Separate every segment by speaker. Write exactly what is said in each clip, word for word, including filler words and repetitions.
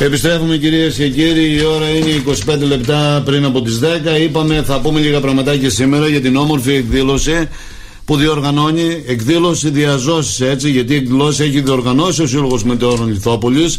Speaker 1: Επιστρέφουμε κυρίες και κύριοι, η ώρα είναι είκοσι πέντε λεπτά πριν από τις δέκα. Είπαμε θα πούμε λίγα πραγματάκια σήμερα για την όμορφη εκδήλωση που διοργανώνει, εκδήλωση διαζώσεις, έτσι, γιατί εκδήλωση έχει διοργανώσει ο Σύλλογος Μετεώρων Λιθόπολης.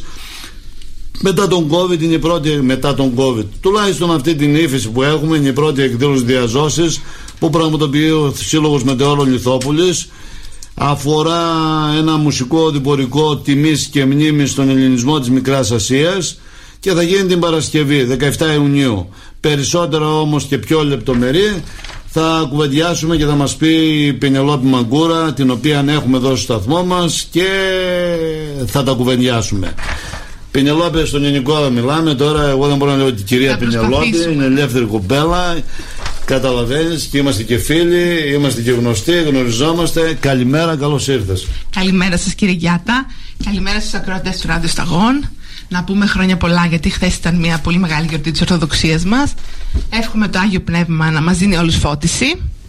Speaker 1: Μετά τον COVID είναι η πρώτη, μετά τον COVID, τουλάχιστον αυτή την ύφεση που έχουμε, είναι η πρώτη εκδήλωση διαζώσεις που πραγματοποιεί ο Σύλλογος Μετεώρων Λιθόπολης. Αφορά ένα μουσικό διπορικό τιμής και μνήμης στον ελληνισμό της Μικράς Ασίας και θα γίνει την Παρασκευή δεκαεφτά Ιουνίου. Περισσότερα όμως και πιο λεπτομερή θα κουβεντιάσουμε και θα μας πει η Πενελόπη Μαγκούρα, την οποία έχουμε εδώ στο σταθμό μας, και θα τα κουβεντιάσουμε. Πενελόπη, στον ελληνικό μιλάμε τώρα. Εγώ δεν μπορώ να λέω ότι η κυρία Πενελόπη είναι ελεύθερη κοπέλα. Καταλαβαίνεις, και είμαστε και φίλοι, είμαστε και γνωστοί, γνωριζόμαστε. Καλημέρα, καλώς ήρθες.
Speaker 2: Καλημέρα σας κύριε Γιάτα. Καλημέρα στους ακροατές του Ράδιο Σταγών. Να πούμε χρόνια πολλά, γιατί χθες ήταν μια πολύ μεγάλη γιορτή της Ορθοδοξίας μας. Εύχομαι το Άγιο Πνεύμα να μας δίνει όλους φώτιση.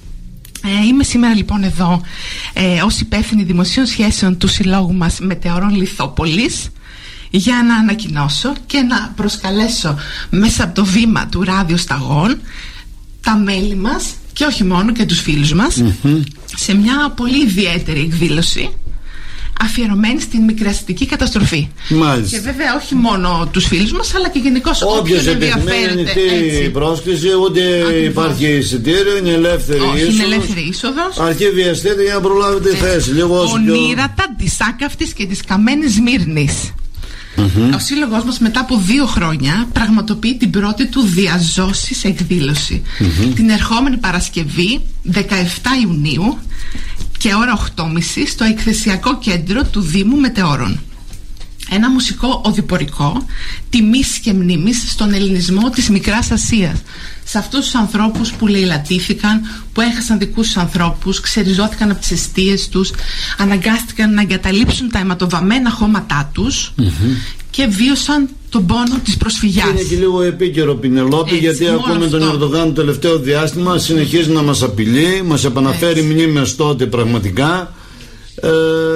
Speaker 2: Ε, είμαι σήμερα λοιπόν εδώ ε, ως υπεύθυνη δημοσίων σχέσεων του Συλλόγου μας Μετεωρών Λιθόπολης, για να ανακοινώσω και να προσκαλέσω μέσα από το βήμα του Ράδιο Σταγών τα μέλη μας και όχι μόνο, και τους φίλους μας, mm-hmm. σε μια πολύ ιδιαίτερη εκδήλωση αφιερωμένη στην μικρασιατική καταστροφή.
Speaker 1: Μάλιστα.
Speaker 2: Και βέβαια όχι μόνο τους φίλους μας, αλλά και γενικώς όποιος ενδιαφέρεται.
Speaker 1: Ανοιχτή πρόσκληση, ούτε ακριβώς. Υπάρχει εισιτήριο, είναι ελεύθερη
Speaker 2: όχι,
Speaker 1: είσοδος.
Speaker 2: Είναι ελεύθερη είσοδος.
Speaker 1: Αρχή βιαστείτε για να προλάβετε τη θέση.
Speaker 2: Ονείρατα πιο... της Άκαυτης και της Καμένης Σμύρνης. Mm-hmm. Ο σύλλογος μας μετά από δύο χρόνια πραγματοποιεί την πρώτη του διαζώσεις εκδήλωση mm-hmm. την ερχόμενη Παρασκευή δεκαεφτά Ιουνίου και ώρα οκτώ και μισή στο εκθεσιακό κέντρο του Δήμου Μετεώρων. Ένα μουσικό οδηπορικό τιμής και μνήμης στον ελληνισμό της Μικράς Ασίας, σε αυτούς τους ανθρώπους που λαιλατήθηκαν, που έχασαν δικούς τους ανθρώπους, ξεριζώθηκαν από τις εστίες τους, αναγκάστηκαν να εγκαταλείψουν τα αιματοβαμμένα χώματά τους mm-hmm. και βίωσαν τον πόνο της προσφυγιάς. Είναι
Speaker 1: και λίγο επίκαιρο, Πινελόπη, γιατί ακούμε τον Ερντογάν το τελευταίο διάστημα συνεχίζει να μας απειλεί, μας επαναφέρει μνήμες τότε πραγματικά, ε,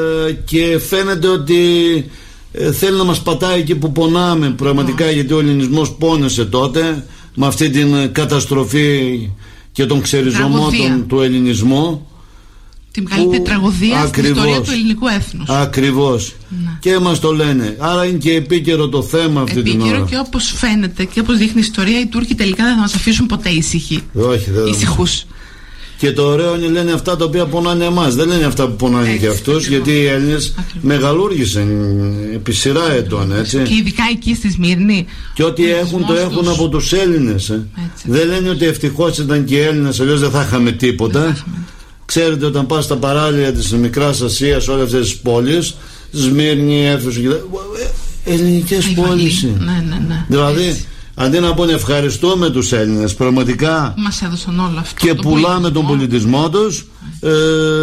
Speaker 1: και φαίνεται ότι ε, θέλει να μας πατάει εκεί που πονάμε πραγματικά, oh. γιατί ο ελληνισμός πόνεσε τότε με αυτή την καταστροφή και τον ξεριζωμό του ελληνισμού.
Speaker 2: Τη μεγαλύτερη τραγωδία στην ιστορία του ελληνικού έθνους.
Speaker 1: Ακριβώς. Να. Και μας το λένε. Άρα είναι και επίκαιρο το θέμα αυτή
Speaker 2: επίκαιρο
Speaker 1: την ώρα.
Speaker 2: Και όπως φαίνεται και όπως δείχνει η ιστορία, οι Τούρκοι τελικά δεν θα μας αφήσουν ποτέ ήσυχοι.
Speaker 1: Όχι, δεν
Speaker 2: ησυχούς.
Speaker 1: Και το ωραίο είναι, λένε αυτά τα οποία πονάνε εμάς. Δεν λένε αυτά που πονάνε και αυτούς, γιατί οι Έλληνες μεγαλούργησαν επί σειρά ετών, έτσι.
Speaker 2: Και ειδικά εκεί στη Σμύρνη.
Speaker 1: Και ό,τι έχουν το έχουν τους... από τους Έλληνες. Ε. Δεν λένε ότι ευτυχώς ήταν και οι Έλληνες, αλλιώς δεν θα είχαμε τίποτα. Θα είχαμε. Ξέρετε, όταν πας στα παράλια της Μικράς Ασίας, όλες αυτές τις πόλεις, Σμύρνη, Έφεσο, ελληνικές πόλεις.
Speaker 2: Ναι, ναι, ναι.
Speaker 1: Δηλαδή, έτσι. Αντί να πούνε ευχαριστούμε τους Έλληνες, πραγματικά
Speaker 2: μας έδωσαν όλο αυτό
Speaker 1: και πουλάμε πολιτισμό. Τον πολιτισμό τους. Ε,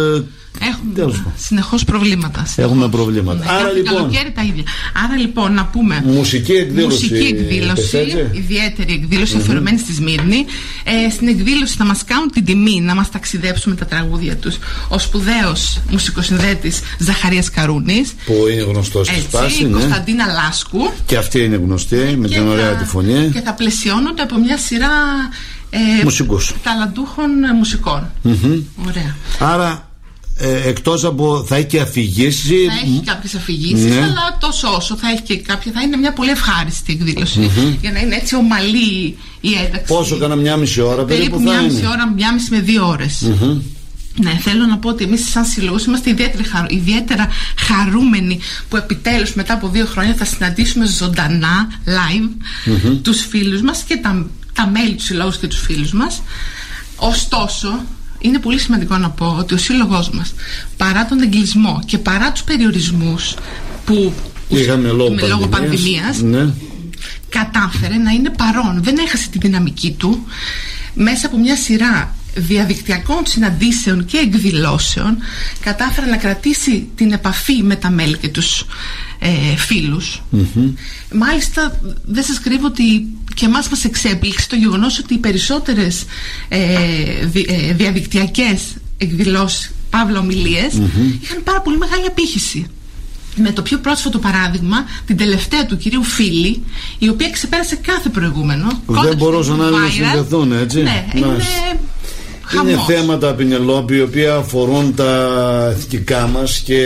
Speaker 2: Έχουμε συνεχώς προβλήματα. Συνεχώς.
Speaker 1: Έχουμε προβλήματα.
Speaker 2: Ναι,
Speaker 1: άρα, λοιπόν,
Speaker 2: καλοκαίρι τα ίδια. Άρα λοιπόν να πούμε
Speaker 1: μουσική εκδήλωση,
Speaker 2: μουσική εκδήλωση ιδιαίτερη εκδήλωση mm-hmm. αφιερωμένη στη Σμύρνη. Ε, στην εκδήλωση θα μας κάνουν την τιμή να μας ταξιδέψουμε τα τραγούδια τους ο σπουδαίος μουσικοσυνδέτης Ζαχαρίας Καρούνης,
Speaker 1: που είναι γνωστός στη Σπάση,
Speaker 2: η
Speaker 1: ναι.
Speaker 2: Κωνσταντίνα Λάσκου, και
Speaker 1: αυτή είναι γνωστή με την ωραία τη φωνή,
Speaker 2: και θα πλαισιώνονται από μια σειρά ε,
Speaker 1: μουσικούς
Speaker 2: ταλαντούχων μουσικών.
Speaker 1: Mm-hmm.
Speaker 2: Ωραία.
Speaker 1: Άρα Ε, εκτός από θα έχει και αφηγήσει.
Speaker 2: Θα έχει κάποιες αφηγήσεις, ναι. αλλά τόσο όσο θα έχει και κάποια, θα είναι μια πολύ ευχάριστη εκδήλωση
Speaker 1: mm-hmm.
Speaker 2: για να είναι έτσι ομαλή η ένταξη.
Speaker 1: Πόσο, κάνα μια μισή ώρα περίπου,
Speaker 2: περίπου
Speaker 1: θα
Speaker 2: μια μισή
Speaker 1: είναι.
Speaker 2: ώρα, μια μισή με δύο ώρες.
Speaker 1: Mm-hmm.
Speaker 2: Ναι, θέλω να πω ότι εμείς σαν συλλόγος είμαστε ιδιαίτερα, χαρου, ιδιαίτερα χαρούμενοι που επιτέλους μετά από δύο χρόνια θα συναντήσουμε ζωντανά live mm-hmm. τους φίλους μας και τα, τα μέλη του συλλόγου και τους φίλους μας. Ωστόσο, είναι πολύ σημαντικό να πω ότι ο σύλλογός μας, παρά τον εγκλεισμό και παρά τους περιορισμούς που
Speaker 1: είχαμε λόγω,
Speaker 2: με, λόγω πανδημίας,
Speaker 1: ναι.
Speaker 2: κατάφερε να είναι παρόν. Δεν έχασε τη δυναμική του μέσα από μια σειρά διαδικτυακών συναντήσεων και εκδηλώσεων. Κατάφερε να κρατήσει την επαφή με τα μέλη και τους ε, φίλους. Mm-hmm. Μάλιστα δεν σας κρύβω ότι και εμάς μας εξέπληξε το γεγονός ότι οι περισσότερες ε, δι, ε, διαδικτυακές εκδηλώσεις, παύλα ομιλίες, mm-hmm. είχαν πάρα πολύ μεγάλη απήχηση. με το πιο πρόσφατο παράδειγμα, την τελευταία του κυρίου Φίλη, η οποία ξεπέρασε κάθε προηγούμενο.
Speaker 1: Δεν μπορούσαν άλλοι να συνδεθούν, έτσι.
Speaker 2: Ναι, είναι χαμός.
Speaker 1: Είναι θέματα, Πινελόπη, οι οποία αφορούν τα εθνικά μας και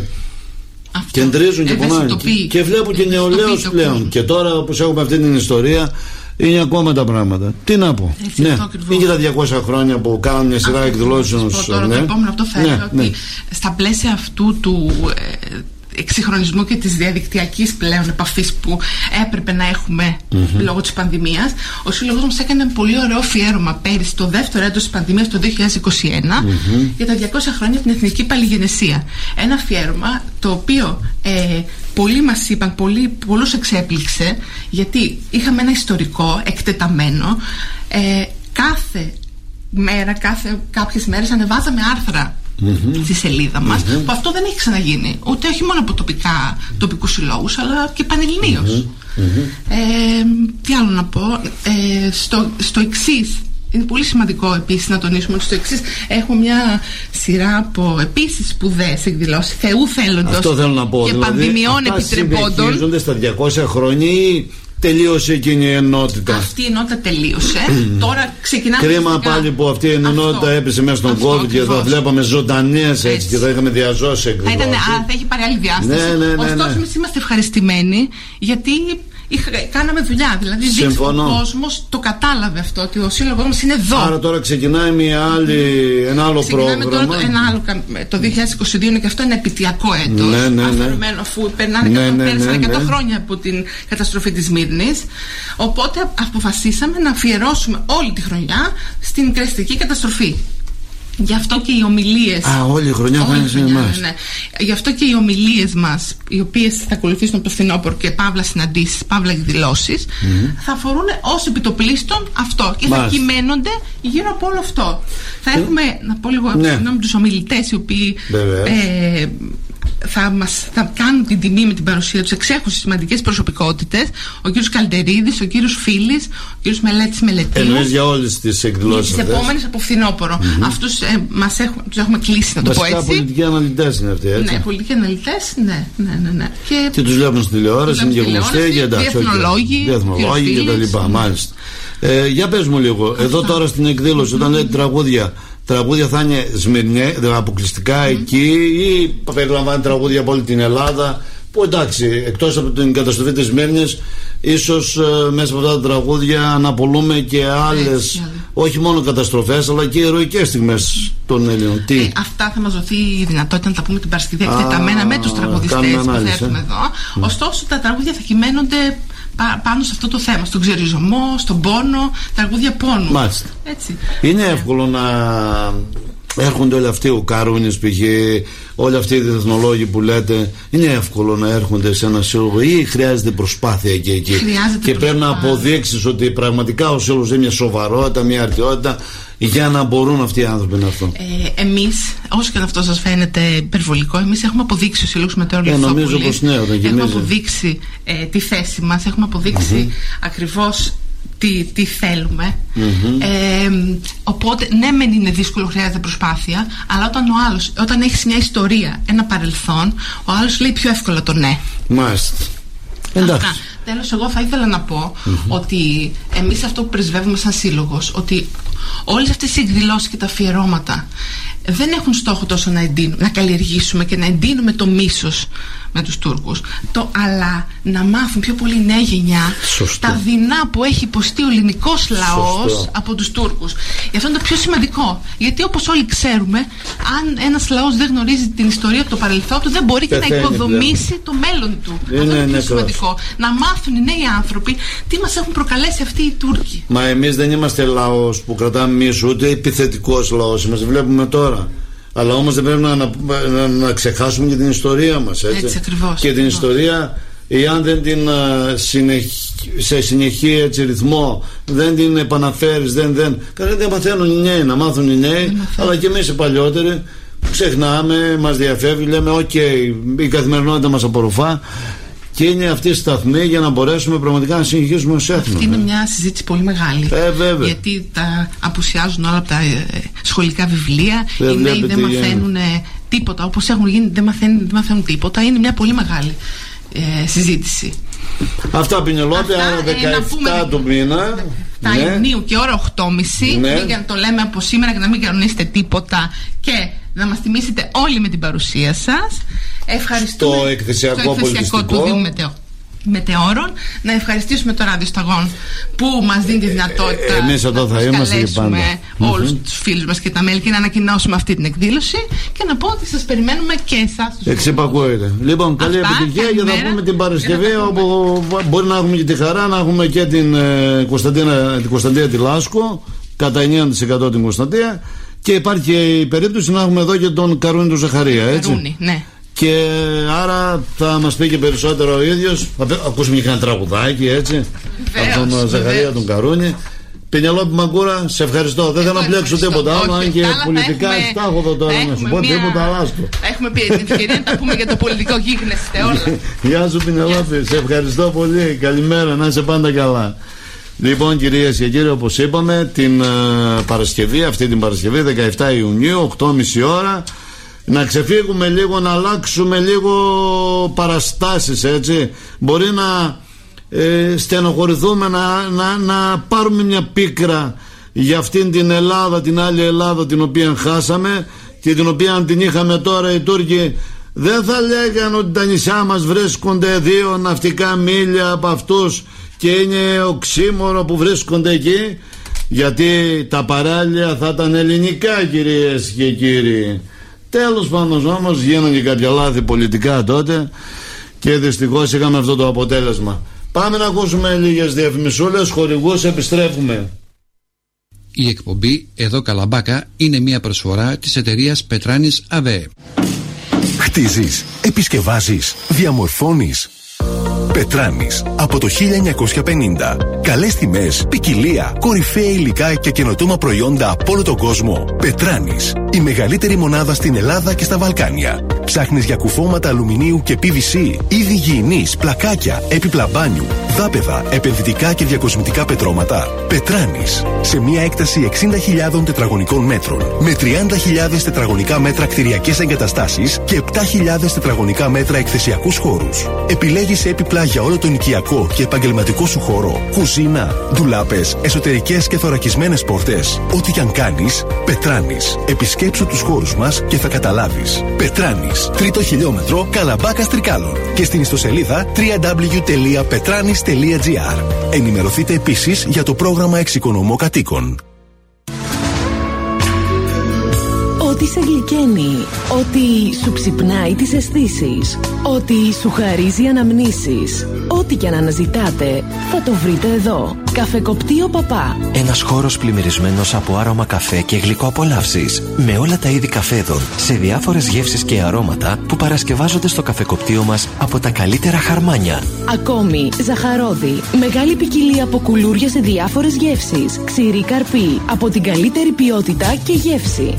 Speaker 1: κεντρίζουν και πονάνε. Και βλέπω και νεολαίους πλέον. Και τώρα, όπως έχουμε αυτή την ιστορία, είναι ακόμα τα πράγματα. Τι να πω.
Speaker 2: Έτσι,
Speaker 1: ναι.
Speaker 2: Είναι
Speaker 1: και τα διακόσια χρόνια που κάνουν μια σειρά εκδηλώσεων.
Speaker 2: Τώρα, ναι. Το επόμενο αυτό θα έλεγα ναι, ότι ναι. στα πλαίσια αυτού του ε, εξυγχρονισμού και της διαδικτυακής πλέον επαφής που έπρεπε να έχουμε mm-hmm. λόγω της πανδημίας, ο Σύλλογος μας έκανε ένα πολύ ωραίο αφιέρωμα πέρυσι, το δεύτερο έτος της πανδημίας, το δύο χιλιάδες είκοσι ένα, mm-hmm. για τα διακόσια χρόνια από την Εθνική Παλιγενεσία. Ένα αφιέρωμα το οποίο ε, πολλοί μας είπαν, πολλοί, πολλούς εξέπληξε, γιατί είχαμε ένα ιστορικό εκτεταμένο. Ε, κάθε μέρα, κάθε, κάποιες μέρες ανεβάζαμε άρθρα Mm-hmm. στη σελίδα μας, mm-hmm. που αυτό δεν έχει ξαναγίνει ούτε όχι μόνο από τοπικά, τοπικούς συλλόγους, αλλά και πανελληνίως. Mm-hmm. Ε, τι άλλο να πω, ε, στο, στο εξής είναι πολύ σημαντικό επίσης να τονίσουμε ότι στο εξής έχουμε μια σειρά από επίσης σπουδαίες εκδηλώσεις Θεού θέλοντος και δηλαδή, πανδημιών επιτρεπόντων.
Speaker 1: Συνεχίζονται στα διακόσια χρόνια ή τελείωσε εκείνη η ενότητα?
Speaker 2: Αυτή η ενότητα τελείωσε. Τώρα ξεκινάμε.
Speaker 1: Κρίμα φυσικά πάλι που αυτή η ενότητα αυτό, έπεσε μέσα στον αυτό, COVID και θα βλέπαμε ζωντανές έτσι, έτσι και θα είχαμε διαζώσει εκδηλώσεις.
Speaker 2: Θα, ήταν, α, θα έχει πάρει άλλη διάσταση.
Speaker 1: Ναι, ναι, ναι, ναι.
Speaker 2: Ωστόσο, εμείς είμαστε ευχαριστημένοι γιατί είχα, κάναμε δουλειά. Δηλαδή, ο κόσμος το κατάλαβε αυτό, ότι ο σύλλογος μας είναι εδώ.
Speaker 1: Άρα τώρα ξεκινάει μια άλλη, ένα άλλο
Speaker 2: ξεκινάμε
Speaker 1: πρόγραμμα.
Speaker 2: Τώρα ένα άλλο, το δύο χιλιάδες είκοσι δύο είναι και αυτό ένα επαιτειακό έτος.
Speaker 1: Ναι, ναι, ναι.
Speaker 2: Αφαιρεμένο, αφού περνάνε
Speaker 1: ναι, ναι,
Speaker 2: ναι, ναι, εκατό
Speaker 1: ναι.
Speaker 2: χρόνια από την καταστροφή της Σμύρνης. Οπότε αποφασίσαμε να αφιερώσουμε όλη τη χρονιά στην κρεστική καταστροφή. Γι' αυτό και οι ομιλίες.
Speaker 1: Α, όλη η χρονιά θα είναι σε εμάς.
Speaker 2: Ναι. Γι' αυτό και οι ομιλίες μας, οι οποίες θα ακολουθήσουν από το φθινόπωρο και παύλα συναντήσεις, παύλα εκδηλώσεις, mm-hmm. θα αφορούν ως επιτοπλίστων αυτό και Μάλιστα. θα κυμαίνονται γύρω από όλο αυτό. Θα mm. έχουμε, να πω λίγο ναι. με τους ομιλητές οι οποίοι ε, θα μας θα κάνουν την τιμή με την παρουσία τους, εξέχουν σημαντικές προσωπικότητες, ο κύριος Καλτερίδης, ο κύριος Φίλης, ο κύριος Μελέτης Μελετίου.
Speaker 1: Εννοείς για όλες τις εκδηλώσεις
Speaker 2: για τις επόμενες από φθινόπωρο. Mm-hmm. Αυτούς ε, μας έχουν, τους έχουμε κλείσει, να το
Speaker 1: Βασικά,
Speaker 2: πω έτσι.
Speaker 1: πολιτικοί αναλυτές είναι αυτοί, έτσι.
Speaker 2: Ναι, πολιτικοί αναλυτές, ναι, ναι, ναι, ναι.
Speaker 1: Και, και τους βλέπουν στη τηλεόραση, είναι και γνωστοί και εντάξει.
Speaker 2: Διεθνολόγοι,
Speaker 1: διεθνολόγοι και τα λοιπά, μάλιστα. Ε, για πες μου λίγο, αυτό. Εδώ τώρα στην εκδήλωση, όταν λέτε τραγούδια, τραγούδια θα είναι Σμυρνιέ, αποκλειστικά mm. εκεί, ή περιλαμβάνει τραγούδια από όλη την Ελλάδα, που εντάξει, εκτός από την καταστροφή της Σμύρνης, ίσως ε, μέσα από αυτά τα τραγούδια αναπολούμε και άλλες, yeah. όχι μόνο καταστροφές, αλλά και ηρωικές στιγμές των Ελλήνων. Τι?
Speaker 2: Ε, αυτά θα μας δοθεί η δυνατότητα να τα πούμε την Παρασκευή εκτεταμένα με τους τραγουδιστές που θα έρθουν εδώ. Mm. Ωστόσο, τα τραγούδια θα κυμαίνονται πάνω σε αυτό το θέμα, στον ξεριζωμό, στον πόνο, τραγούδια πόνου.
Speaker 1: Μάλιστα.
Speaker 2: Έτσι.
Speaker 1: Είναι εύκολο να έρχονται όλοι αυτοί, ο Καρούνης π.χ., όλοι αυτοί οι διεθνολόγοι που λέτε, είναι εύκολο να έρχονται σε ένα σύλλογο ή χρειάζεται προσπάθεια και εκεί?
Speaker 2: Χρειάζεται
Speaker 1: και πρέπει να αποδείξεις ότι πραγματικά ο σύλλογος είναι μια σοβαρότητα, μια αρτιότητα, για να μπορούν αυτοί οι άνθρωποι να αυτό.
Speaker 2: Ε, εμείς, όσο και αν αυτό σας φαίνεται υπερβολικό, εμείς έχουμε αποδείξει ο Σύλλογος Μετεωρολιθόπουλης.
Speaker 1: Ε, νομίζω πως ναι, όταν
Speaker 2: έχουμε αποδείξει ε, τη θέση μας, έχουμε αποδείξει mm-hmm. ακριβώς τι, τι θέλουμε. Mm-hmm. Ε, οπότε, ναι, μεν είναι δύσκολο, χρειάζεται προσπάθεια, αλλά όταν ο άλλος, όταν έχεις μια ιστορία, ένα παρελθόν, ο άλλος λέει πιο εύκολα το ναι.
Speaker 1: Μάλιστα. Εντάξει.
Speaker 2: Τέλος, εγώ θα ήθελα να πω mm-hmm. ότι εμείς αυτό που πρεσβεύουμε σαν σύλλογος, ότι όλες αυτές οι εκδηλώσεις και τα αφιερώματα δεν έχουν στόχο τόσο να, εντύνουμε, να καλλιεργήσουμε και να εντείνουμε το μίσος με τους Τούρκους, το, αλλά να μάθουν πιο πολύ η νέα γενιά Σωστό. τα δεινά που έχει υποστεί ο ελληνικός λαός Σωστό. από τους Τούρκους. Γι' αυτό είναι το πιο σημαντικό. Γιατί όπως όλοι ξέρουμε, αν ένας λαός δεν γνωρίζει την ιστορία του, το παρελθόν του, δεν μπορεί και να οικοδομήσει πλέον. το μέλλον του. Είναι, αυτό είναι το πιο σημαντικό. Να μάθουν οι νέοι άνθρωποι τι μας έχουν προκαλέσει αυτοί οι Τούρκοι.
Speaker 1: Μα εμείς δεν είμαστε λαός που κρατάμε μίσο, ούτε επιθετικός λαός. Μας βλέπουμε τώρα. Αλλά όμως δεν πρέπει να, να, να, να ξεχάσουμε και την ιστορία μας, έτσι,
Speaker 2: έτσι ακριβώς,
Speaker 1: και την
Speaker 2: ακριβώς. ιστορία,
Speaker 1: εάν δεν την uh, συνεχ, σε συνεχή έτσι, ρυθμό δεν την επαναφέρεις, δεν, δεν δεν μαθαίνουν οι νέοι, να μάθουν οι νέοι, αλλά και εμείς οι παλιότεροι ξεχνάμε, μας διαφεύγει, λέμε οκ, okay, η καθημερινότητα μας απορροφά. Και είναι αυτή η σταθμή για να μπορέσουμε πραγματικά να συνεχίσουμε ως έθνος.
Speaker 2: Αυτή είναι μια συζήτηση πολύ μεγάλη.
Speaker 1: Ε, βέβαια.
Speaker 2: Γιατί τα απουσιάζουν όλα από τα ε, σχολικά βιβλία. Ε, οι νέοι δεν μαθαίνουν ε, τίποτα, όπως έχουν γίνει, δεν μαθαίνουν, δεν μαθαίνουν τίποτα, είναι μια πολύ μεγάλη ε, συζήτηση.
Speaker 1: Αυτά, Πινελόπη, άρα δεκαεφτά ε, του μήνα.
Speaker 2: Τα ναι. Ιουνίου και ώρα οκτώ και μισή, ναι. Για να το λέμε από σήμερα και να μην κανονίσετε τίποτα και να μας τιμήσετε όλοι με την παρουσία σας. Ευχαριστούμε.
Speaker 1: Στο εκθεσιακό,
Speaker 2: στο εκθεσιακό του Δήμου Μετεώ. Μετεώρων, να ευχαριστήσουμε το Ράδιο Σταγόν που μας δίνει τη δυνατότητα
Speaker 1: ε, εμείς εδώ θα
Speaker 2: να
Speaker 1: είμαστε και πάντα
Speaker 2: όλους
Speaker 1: mm-hmm.
Speaker 2: τους φίλους μας και τα μέλη και να ανακοινώσουμε αυτή την εκδήλωση και να πω ότι σας περιμένουμε και εσάς.
Speaker 1: Εξυπακούεται. Λοιπόν, καλή αυτά, επιτυχία και θα πούμε την Παρασκευή όπου μπορεί να έχουμε και τη χαρά να έχουμε και την ε, Κωνσταντίνα, την Κωνσταντία τη Λάσκο, κατά εννιά τοις εκατό την Κωνσταντία, και υπάρχει και η περίπτωση να έχουμε εδώ και τον Καρούνη του Ζαχαρία, έτσι.
Speaker 2: Καρούνη, ναι.
Speaker 1: Και άρα θα μας πει και περισσότερο ο ίδιος. Θα ακούσουμε και ένα τραγουδάκι, έτσι, από τον Ζαχαρία τον Καρούνη. Πινελόπη Μαγκούρα, σε ευχαριστώ. Δεν θέλω να πλέξω τίποτα άλλο, αν και πολιτικά στάχω τώρα να σου πω τίποτα αλλάστο.
Speaker 2: Έχουμε πει την ευκαιρία να τα πούμε για το πολιτικό, γίγνεσθε όλα.
Speaker 1: Γεια σου Πινελόπη, σε ευχαριστώ πολύ. Καλημέρα, να είσαι πάντα καλά. Λοιπόν, κυρίες και κύριοι, όπως είπαμε, την uh, Παρασκευή, αυτή την Παρασκευή, δεκαεφτά Ιουνίου, οκτώ και μισή ώρα, να ξεφύγουμε λίγο, να αλλάξουμε λίγο παραστάσεις, έτσι. Μπορεί να ε, στενοχωρηθούμε, να, να, να πάρουμε μια πίκρα για αυτήν την Ελλάδα, την άλλη Ελλάδα την οποία χάσαμε και την οποία αν την είχαμε τώρα οι Τούρκοι δεν θα λέγανε ότι τα νησιά μας βρίσκονται δύο ναυτικά μίλια από αυτούς και είναι οξύμορο που βρίσκονται εκεί, γιατί τα παράλια θα ήταν ελληνικά, κυρίες και κύριοι. Τέλος πάντων όμως γίνανε και κάποια λάθη πολιτικά τότε και δυστυχώς είχαμε αυτό το αποτέλεσμα. Πάμε να ακούσουμε λίγες διαφημισούλες, χορηγούς, επιστρέφουμε.
Speaker 3: Η εκπομπή «Εδώ Καλαμπάκα» είναι μια προσφορά της εταιρείας Πετράνης ΑΒΕ.
Speaker 4: Χτίζεις, επισκευάζεις, διαμορφώνεις. Πετράνης από το χίλια εννιακόσια πενήντα. Καλές τιμές, ποικιλία, κορυφαία υλικά και καινοτόμα προϊόντα από όλο τον κόσμο. Πετράνης, η μεγαλύτερη μονάδα στην Ελλάδα και στα Βαλκάνια. Ψάχνεις για κουφώματα αλουμινίου και πι βι σι, είδη γυηνής, πλακάκια, έπιπλα μπάνιου, δάπεδα, επενδυτικά και διακοσμητικά πετρώματα. Πετράνης, σε μια έκταση εξήντα χιλιάδες τετραγωνικών μέτρων, με τριάντα χιλιάδες τετραγωνικά μέτρα κτηριακές εγκαταστάσεις και επτά χιλιάδες τετραγωνικά μέτρα εκθεσιακούς χώρους. Επιλέγεις έπιπλα για όλο τον οικιακό και επαγγελματικό σου χώρο, κουζίνα, ντουλάπες, εσωτερικές και θωρακισμένες πόρτες. Ό,τι κι αν κάνεις, Πετράνης. Επισκέψου τους χώρους μας και θα καταλάβεις. Πετράνης, τρίτο χιλιόμετρο, Καλαμπάκας Τρικάλων. Και στην ιστοσελίδα double-u double-u double-u τελεία petranis τελεία gr. Ενημερωθείτε επίσης για το πρόγραμμα Εξοικονομώ Κατοίκων.
Speaker 5: Ό,τι σε γλυκαίνει, ό,τι σου ξυπνάει τις αισθήσεις, ό,τι σου χαρίζει αναμνήσεις, ό,τι και αν αναζητάτε, θα το βρείτε εδώ. Καφεκοπτείο Παπά.
Speaker 6: Ένας χώρος πλημμυρισμένος από άρωμα καφέ και γλυκό απολαύσεις, με όλα τα είδη καφέδων, σε διάφορες γεύσεις και αρώματα που παρασκευάζονται στο καφεκοπτείο μας από τα καλύτερα χαρμάνια.
Speaker 5: Ακόμη, ζαχαρόδι, μεγάλη ποικιλία από κουλούρια σε διάφορες γεύσεις, ξηρή καρπή, από την καλύτερη ποιότητα και γεύση.